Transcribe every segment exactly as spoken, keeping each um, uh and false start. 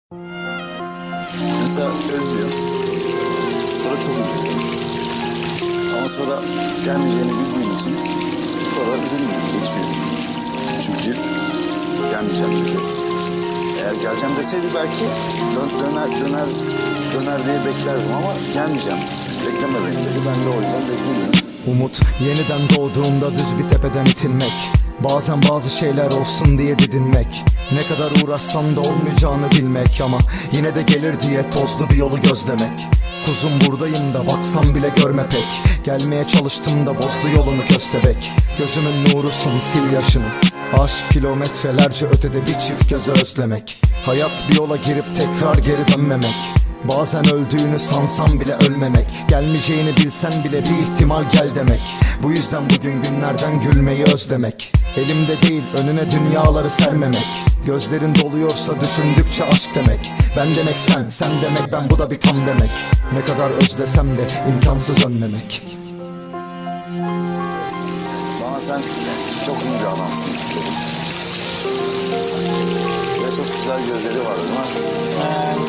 Mesela özlüyor. Sonra çok üzülüyor. Ama sonra gelmeyeceğini bildiğim için sonra üzülmüyor, geçiyor. Çünkü gelmeyeceğim dedi. Eğer geleceğim deseydi belki dön, döner, döner, döner diye beklerdim ama gelmeyeceğim. Bekleme beni dedi. Ben de o yüzden beklemiyorum. Umut yeniden doğduğunda düz bir tepeden itilmek. Bazen bazı şeyler olsun diye didinmek. Ne kadar uğraşsam da olmayacağını bilmek. Ama yine de gelir diye tozlu bir yolu gözlemek. Kuzum buradayım da baksam bile görme pek. Gelmeye çalıştım da bozdu yolunu köstebek. Gözümün nurusun sil yaşını. Aşk kilometrelerce ötede bir çift göze özlemek. Hayat bir yola girip tekrar geri dönmemek. Bazen öldüğünü sansam bile ölmemek. Gelmeyeceğini bilsen bile bir ihtimal gel demek. Bu yüzden bugün günlerden gülmeyi özlemek. Elimde değil önüne dünyaları sermemek. Gözlerin doluyorsa düşündükçe aşk demek. Ben demek sen, sen demek ben, bu da bir tam demek. Ne kadar özlesem de imkansız önlemek. Bana sen çok iyi bir adamsın dedim. Ve çok güzel gözleri var değil mi?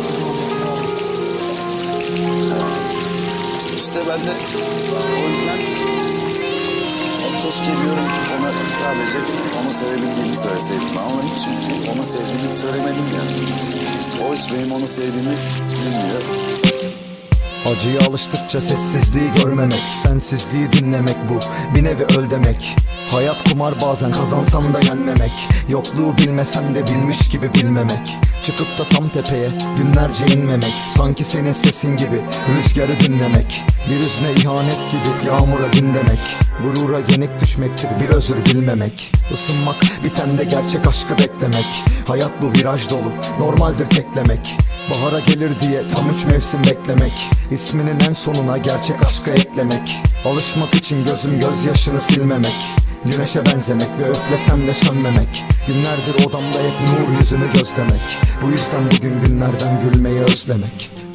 İşte ben de o yüzden keşke diyorum ona sadece onu sevebildiğimi söyleseydim. Ben ona hiç onu sevdiğimi söylemedim yani. O hiç benim onu sevdiğimi bilmiyor. Acıya alıştıkça sessizliği görmemek, sensizliği dinlemek bu bir nevi öl demek. Hayat kumar bazen kazansam da yenmemek. Yokluğu bilmesem de bilmiş gibi bilmemek. Çıkıp da tam tepeye günlerce inmemek. Sanki senin sesin gibi rüzgarı dinlemek. Bir üzüne ihanet gidip yağmura din demek. Gurura yenik düşmektir bir özür bilmemek. Isınmak bitende gerçek aşkı beklemek. Hayat bu viraj dolu normaldir teklemek. Bahara gelir diye tam üç mevsim beklemek. İsminin en sonuna gerçek aşkı eklemek. Alışmak için gözüm gözyaşını silmemek. Güneşe benzemek ve üflesem de sönmemek. Günlerdir odamda hep nur yüzünü gözlemek. Bu yüzden bugün günlerden gülmeyi özlemek.